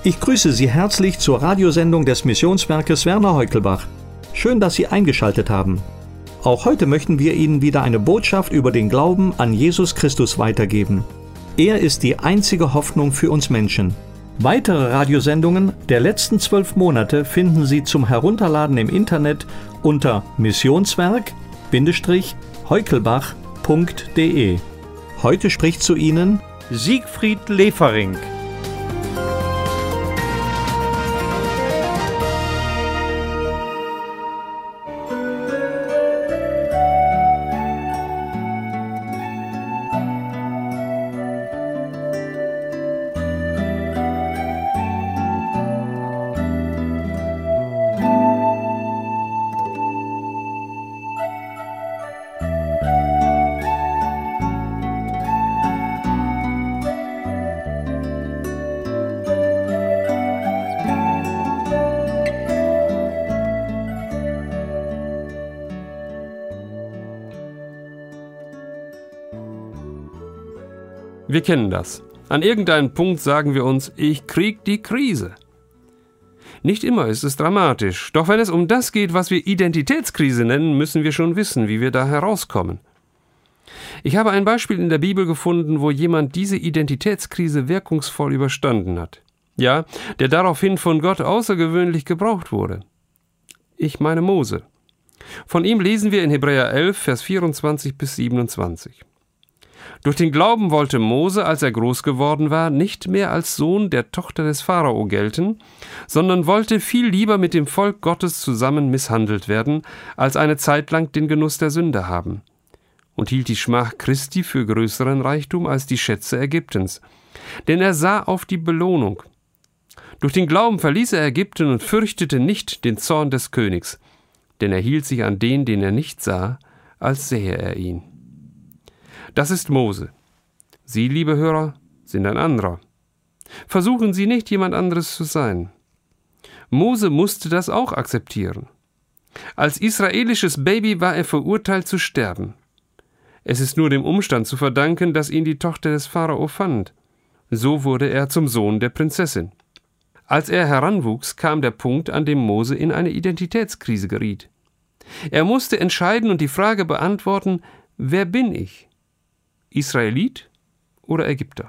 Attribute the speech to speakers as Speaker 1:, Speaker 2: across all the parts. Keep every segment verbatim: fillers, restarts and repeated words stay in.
Speaker 1: Ich grüße Sie herzlich zur Radiosendung des Missionswerkes Werner Heukelbach. Schön, dass Sie eingeschaltet haben. Auch heute möchten wir Ihnen wieder eine Botschaft über den Glauben an Jesus Christus weitergeben. Er ist die einzige Hoffnung für uns Menschen. Weitere Radiosendungen der letzten zwölf Monate finden Sie zum Herunterladen im Internet unter missionswerk-heukelbach punkt de. Heute spricht zu Ihnen Siegfried Lefering.
Speaker 2: Wir kennen das. An irgendeinem Punkt sagen wir uns, ich krieg die Krise. Nicht immer ist es dramatisch, doch wenn es um das geht, was wir Identitätskrise nennen, müssen wir schon wissen, wie wir da herauskommen. Ich habe ein Beispiel in der Bibel gefunden, wo jemand diese Identitätskrise wirkungsvoll überstanden hat. Ja, der daraufhin von Gott außergewöhnlich gebraucht wurde. Ich meine Mose. Von ihm lesen wir in Hebräer elf, Vers vierundzwanzig bis siebenundzwanzig. Durch den Glauben wollte Mose, als er groß geworden war, nicht mehr als Sohn der Tochter des Pharao gelten, sondern wollte viel lieber mit dem Volk Gottes zusammen misshandelt werden, als eine Zeit lang den Genuss der Sünde haben. Und hielt die Schmach Christi für größeren Reichtum als die Schätze Ägyptens. Denn er sah auf die Belohnung. Durch den Glauben verließ er Ägypten und fürchtete nicht den Zorn des Königs, denn er hielt sich an den, den er nicht sah, als sähe er ihn. Das ist Mose. Sie, liebe Hörer, sind ein anderer. Versuchen Sie nicht, jemand anderes zu sein. Mose musste das auch akzeptieren. Als israelisches Baby war er verurteilt zu sterben. Es ist nur dem Umstand zu verdanken, dass ihn die Tochter des Pharao fand. So wurde er zum Sohn der Prinzessin. Als er heranwuchs, kam der Punkt, an dem Mose in eine Identitätskrise geriet. Er musste entscheiden und die Frage beantworten, wer bin ich? Israelit oder Ägypter?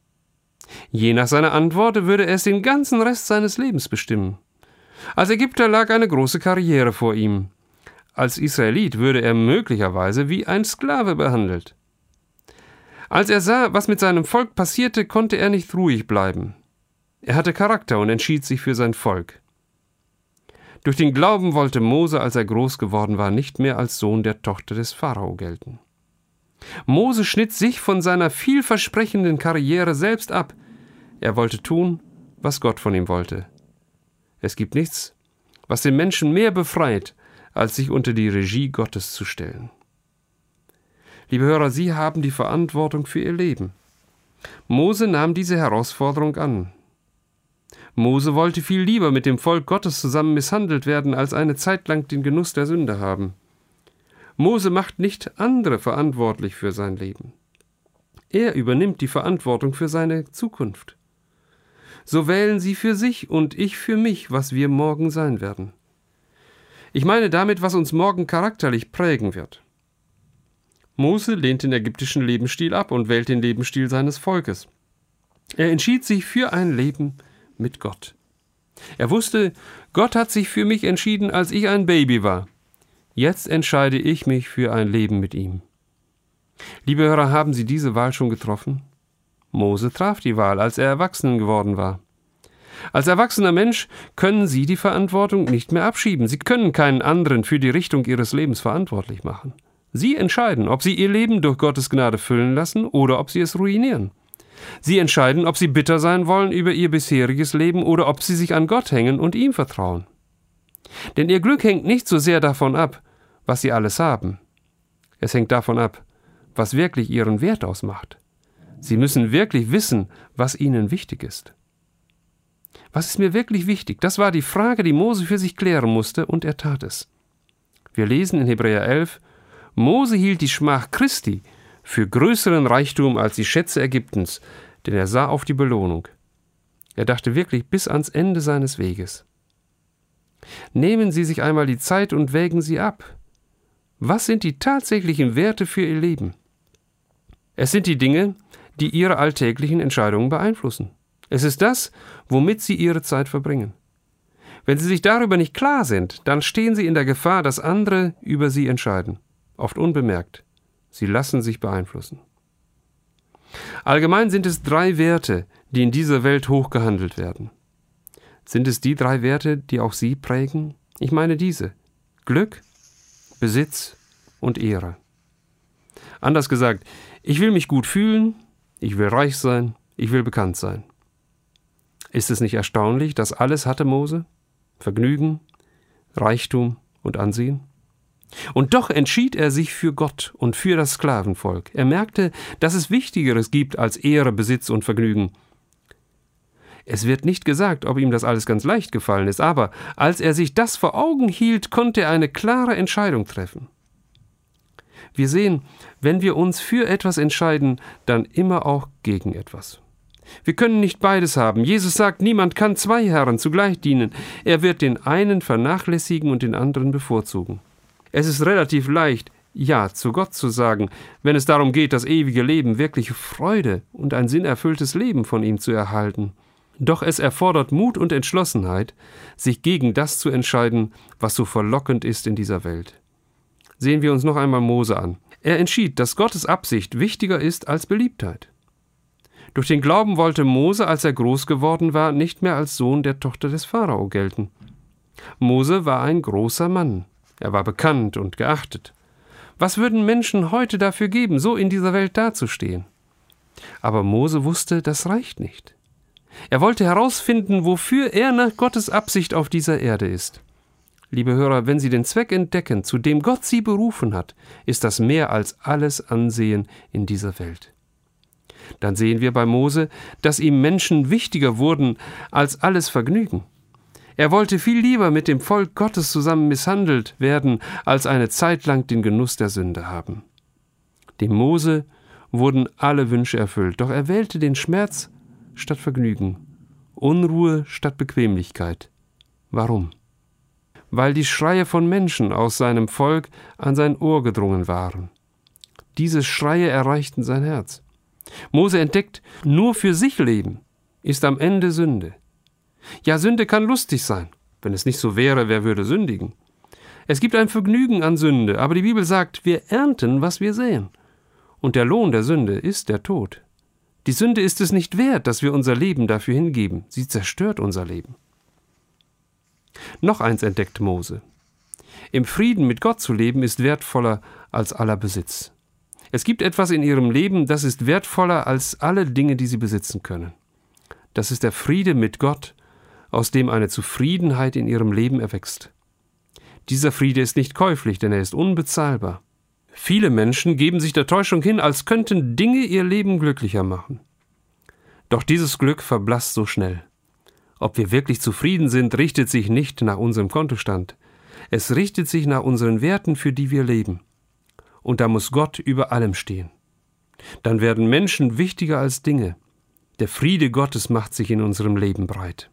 Speaker 2: Je nach seiner Antwort würde er es den ganzen Rest seines Lebens bestimmen. Als Ägypter lag eine große Karriere vor ihm. Als Israelit würde er möglicherweise wie ein Sklave behandelt. Als er sah, was mit seinem Volk passierte, konnte er nicht ruhig bleiben. Er hatte Charakter und entschied sich für sein Volk. Durch den Glauben wollte Mose, als er groß geworden war, nicht mehr als Sohn der Tochter des Pharao gelten. Mose schnitt sich von seiner vielversprechenden Karriere selbst ab. Er wollte tun, was Gott von ihm wollte. Es gibt nichts, was den Menschen mehr befreit, als sich unter die Regie Gottes zu stellen. Liebe Hörer, Sie haben die Verantwortung für Ihr Leben. Mose nahm diese Herausforderung an. Mose wollte viel lieber mit dem Volk Gottes zusammen misshandelt werden, als eine Zeit lang den Genuss der Sünde haben. Mose macht nicht andere verantwortlich für sein Leben. Er übernimmt die Verantwortung für seine Zukunft. So wählen Sie für sich und ich für mich, was wir morgen sein werden. Ich meine damit, was uns morgen charakterlich prägen wird. Mose lehnt den ägyptischen Lebensstil ab und wählt den Lebensstil seines Volkes. Er entschied sich für ein Leben mit Gott. Er wusste, Gott hat sich für mich entschieden, als ich ein Baby war. Jetzt entscheide ich mich für ein Leben mit ihm. Liebe Hörer, haben Sie diese Wahl schon getroffen? Mose traf die Wahl, als er erwachsen geworden war. Als erwachsener Mensch können Sie die Verantwortung nicht mehr abschieben. Sie können keinen anderen für die Richtung Ihres Lebens verantwortlich machen. Sie entscheiden, ob Sie Ihr Leben durch Gottes Gnade füllen lassen oder ob Sie es ruinieren. Sie entscheiden, ob Sie bitter sein wollen über Ihr bisheriges Leben oder ob Sie sich an Gott hängen und ihm vertrauen. Denn Ihr Glück hängt nicht so sehr davon ab, was Sie alles haben. Es hängt davon ab, was wirklich Ihren Wert ausmacht. Sie müssen wirklich wissen, was Ihnen wichtig ist. Was ist mir wirklich wichtig? Das war die Frage, die Mose für sich klären musste, und er tat es. Wir lesen in Hebräer elf, Mose hielt die Schmach Christi für größeren Reichtum als die Schätze Ägyptens, denn er sah auf die Belohnung. Er dachte wirklich bis ans Ende seines Weges. Nehmen Sie sich einmal die Zeit und wägen Sie ab. Was sind die tatsächlichen Werte für Ihr Leben? Es sind die Dinge, die Ihre alltäglichen Entscheidungen beeinflussen. Es ist das, womit Sie Ihre Zeit verbringen. Wenn Sie sich darüber nicht klar sind, dann stehen Sie in der Gefahr, dass andere über Sie entscheiden, oft unbemerkt. Sie lassen sich beeinflussen. Allgemein sind es drei Werte, die in dieser Welt hochgehandelt werden. Sind es die drei Werte, die auch Sie prägen? Ich meine diese: Glück, Besitz und Ehre. Anders gesagt, ich will mich gut fühlen, ich will reich sein, ich will bekannt sein. Ist es nicht erstaunlich, dass alles hatte Mose? Vergnügen, Reichtum und Ansehen? Und doch entschied er sich für Gott und für das Sklavenvolk. Er merkte, dass es Wichtigeres gibt als Ehre, Besitz und Vergnügen. Es wird nicht gesagt, ob ihm das alles ganz leicht gefallen ist, aber als er sich das vor Augen hielt, konnte er eine klare Entscheidung treffen. Wir sehen, wenn wir uns für etwas entscheiden, dann immer auch gegen etwas. Wir können nicht beides haben. Jesus sagt, niemand kann zwei Herren zugleich dienen. Er wird den einen vernachlässigen und den anderen bevorzugen. Es ist relativ leicht, Ja zu Gott zu sagen, wenn es darum geht, das ewige Leben, wirkliche Freude und ein sinnerfülltes Leben von ihm zu erhalten. Doch es erfordert Mut und Entschlossenheit, sich gegen das zu entscheiden, was so verlockend ist in dieser Welt. Sehen wir uns noch einmal Mose an. Er entschied, dass Gottes Absicht wichtiger ist als Beliebtheit. Durch den Glauben wollte Mose, als er groß geworden war, nicht mehr als Sohn der Tochter des Pharao gelten. Mose war ein großer Mann. Er war bekannt und geachtet. Was würden Menschen heute dafür geben, so in dieser Welt dazustehen? Aber Mose wusste, das reicht nicht. Er wollte herausfinden, wofür er nach Gottes Absicht auf dieser Erde ist. Liebe Hörer, wenn Sie den Zweck entdecken, zu dem Gott Sie berufen hat, ist das mehr als alles Ansehen in dieser Welt. Dann sehen wir bei Mose, dass ihm Menschen wichtiger wurden als alles Vergnügen. Er wollte viel lieber mit dem Volk Gottes zusammen misshandelt werden, als eine Zeit lang den Genuss der Sünde haben. Dem Mose wurden alle Wünsche erfüllt, doch er wählte den Schmerz statt Vergnügen, Unruhe statt Bequemlichkeit. Warum? Weil die Schreie von Menschen aus seinem Volk an sein Ohr gedrungen waren. Diese Schreie erreichten sein Herz. Mose entdeckt, nur für sich leben ist am Ende Sünde. Ja, Sünde kann lustig sein. Wenn es nicht so wäre, wer würde sündigen? Es gibt ein Vergnügen an Sünde, aber die Bibel sagt, wir ernten, was wir säen. Und der Lohn der Sünde ist der Tod. Die Sünde ist es nicht wert, dass wir unser Leben dafür hingeben. Sie zerstört unser Leben. Noch eins entdeckt Mose. Im Frieden mit Gott zu leben ist wertvoller als aller Besitz. Es gibt etwas in ihrem Leben, das ist wertvoller als alle Dinge, die sie besitzen können. Das ist der Friede mit Gott, aus dem eine Zufriedenheit in ihrem Leben erwächst. Dieser Friede ist nicht käuflich, denn er ist unbezahlbar. Viele Menschen geben sich der Täuschung hin, als könnten Dinge ihr Leben glücklicher machen. Doch dieses Glück verblasst so schnell. Ob wir wirklich zufrieden sind, richtet sich nicht nach unserem Kontostand. Es richtet sich nach unseren Werten, für die wir leben. Und da muss Gott über allem stehen. Dann werden Menschen wichtiger als Dinge. Der Friede Gottes macht sich in unserem Leben breit.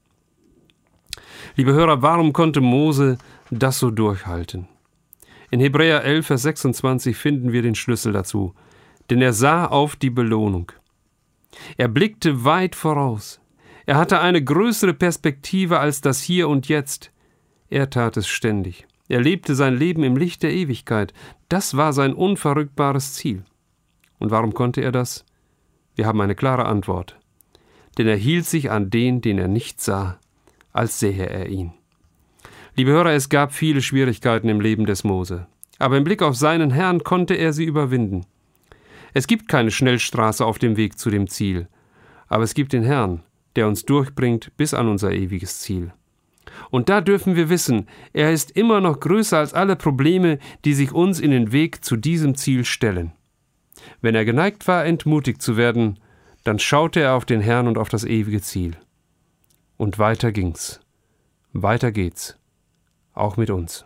Speaker 2: Liebe Hörer, warum konnte Mose das so durchhalten? In Hebräer elf, Vers sechsundzwanzig finden wir den Schlüssel dazu. Denn er sah auf die Belohnung. Er blickte weit voraus. Er hatte eine größere Perspektive als das Hier und Jetzt. Er tat es ständig. Er lebte sein Leben im Licht der Ewigkeit. Das war sein unverrückbares Ziel. Und warum konnte er das? Wir haben eine klare Antwort. Denn er hielt sich an den, den er nicht sah, als sähe er ihn. Liebe Hörer, es gab viele Schwierigkeiten im Leben des Mose. Aber im Blick auf seinen Herrn konnte er sie überwinden. Es gibt keine Schnellstraße auf dem Weg zu dem Ziel. Aber es gibt den Herrn, der uns durchbringt bis an unser ewiges Ziel. Und da dürfen wir wissen, er ist immer noch größer als alle Probleme, die sich uns in den Weg zu diesem Ziel stellen. Wenn er geneigt war, entmutigt zu werden, dann schaute er auf den Herrn und auf das ewige Ziel. Und weiter ging's. Weiter geht's. Auch mit uns.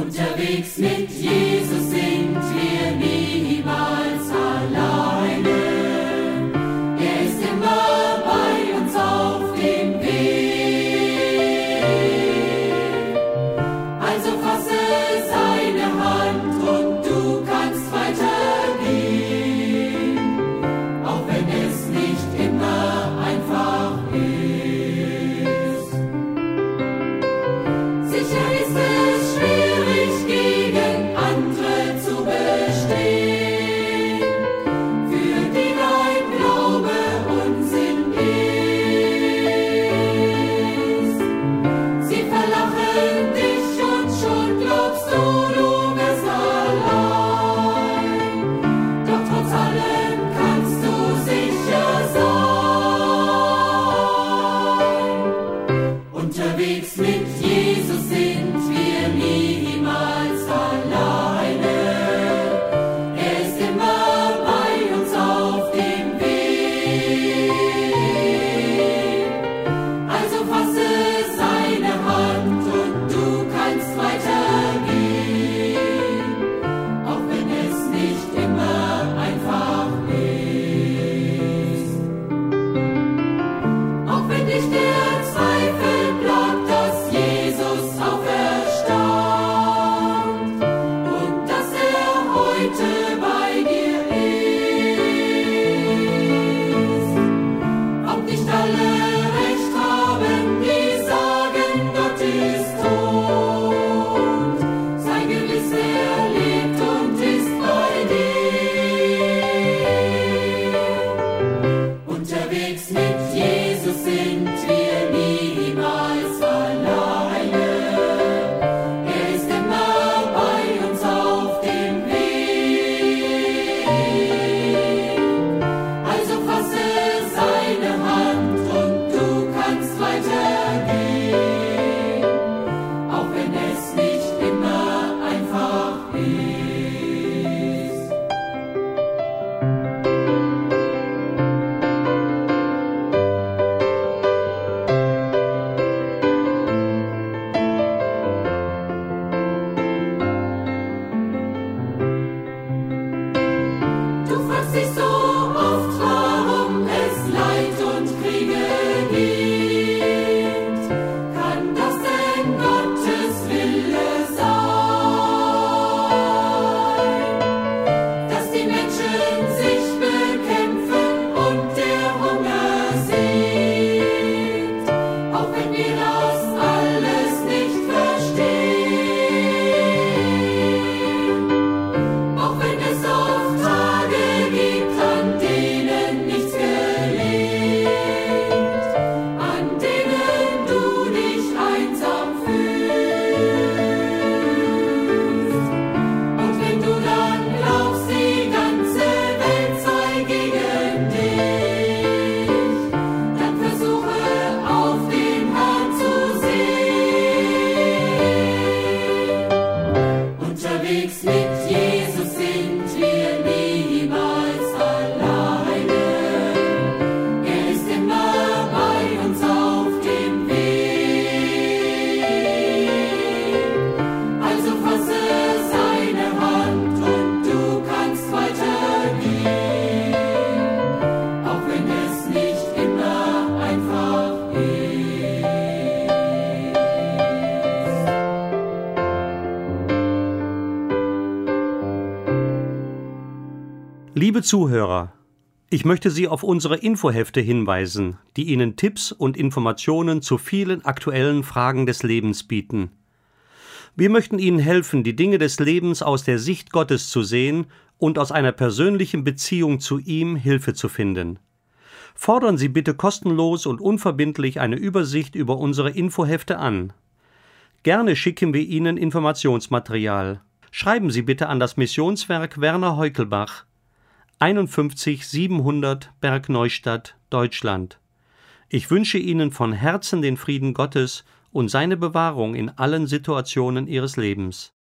Speaker 3: Unterwegs mit Jesus sind wir niemals alleine. Er ist immer bei uns auf dem Weg. Also fasse seine Hand und du kannst weitergehen, auch wenn es nicht immer einfach ist. Sicher ist es schwierig, gegen andere zu bestehen, für die dein Glaube Unsinn ist. Sie verlachen dich und schon glaubst du, du wärst allein. Doch trotz allem kannst du sicher sein. Unterwegs mit Jesus sind wir niemals alleine. Er ist immer bei uns auf dem Weg. Also fasse seine Hand und du kannst weitergehen, auch wenn es nicht immer einfach ist. Auch wenn dich der Zweifel plagt, dass Jesus auferstand und dass er heute bei dir ist. Ob nicht alle recht haben, die sagen, Gott ist tot, sei gewiss, er lebt und ist bei dir. Unterwegs mit Jesus sind wir niemals alleine. Er ist immer bei uns auf dem Weg. Also fasse seine Hand und du kannst weitergehen, auch wenn es nicht immer einfach ist. Du fragst dich so oft, warum es Leid und Kriege gibt. Kann das denn Gottes Wille sein, dass die Menschen sich bekämpfen und der Hunger siegt, auch wenn wir das alles nicht verstehen? Auch wenn es oft Tage gibt, an denen nichts gelingt, an denen du dich einsam fühlst. Und wenn du dann glaubst, die ganze Welt sei gegen dich, dann versuche auf den Herrn zu sehen. Unterwegs mit Jesus sind wir niemals alleine. Er ist immer bei uns auf dem Weg. Also fasse seine Hand und du kannst weitergehen, auch wenn es nicht immer einfach ist.
Speaker 1: Liebe Zuhörer, ich möchte Sie auf unsere Infohefte hinweisen, die Ihnen Tipps und Informationen zu vielen aktuellen Fragen des Lebens bieten. Wir möchten Ihnen helfen, die Dinge des Lebens aus der Sicht Gottes zu sehen und aus einer persönlichen Beziehung zu ihm Hilfe zu finden. Fordern Sie bitte kostenlos und unverbindlich eine Übersicht über unsere Infohefte an. Gerne schicken wir Ihnen Informationsmaterial. Schreiben Sie bitte an das Missionswerk Werner Heukelbach, einundfünfzig siebenhundert Bergneustadt, Deutschland. Ich wünsche Ihnen von Herzen den Frieden Gottes und seine Bewahrung in allen Situationen Ihres Lebens.